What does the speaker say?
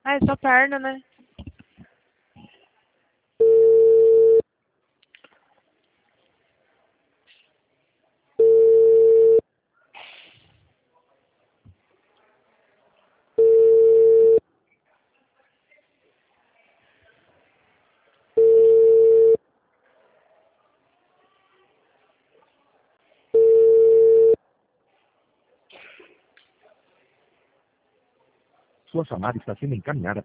Ah, é só perna, né? Sua chamada está sendo encaminhada